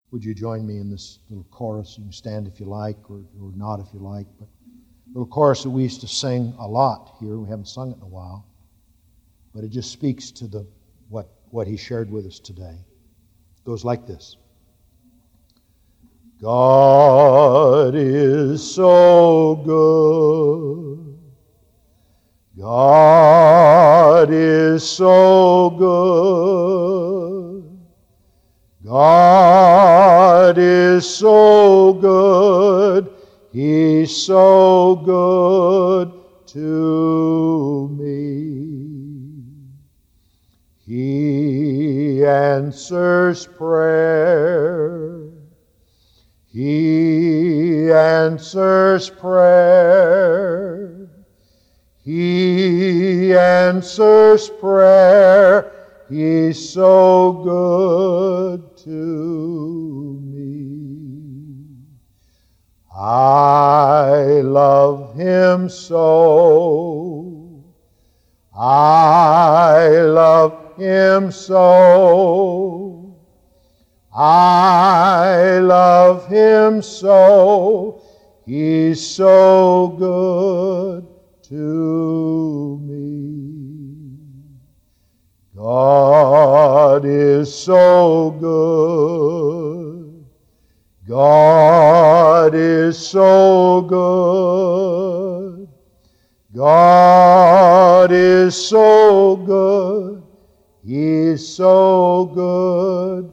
Would you join me in this little chorus? You can stand if you like, or not if you like. But a little chorus that we used to sing a lot here. We haven't sung it in a while. But it just speaks to what he shared with us today. It goes like this. God is so good. God is so good. God is so good. He's so good to me. He answers prayer. He answers prayer. He answers prayer. He's so good to me. I love Him so. I love Him so. I love Him so. He's so good to me. God is so good. God is so good. God is so good. He's so good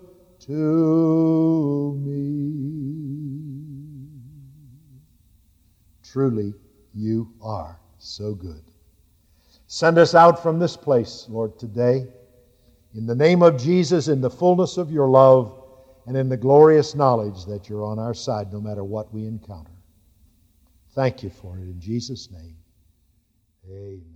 to me. Truly, you are so good. Send us out from this place, Lord, today. In the name of Jesus, in the fullness of your love, and in the glorious knowledge that you're on our side no matter what we encounter. Thank you for it in Jesus' name. Amen.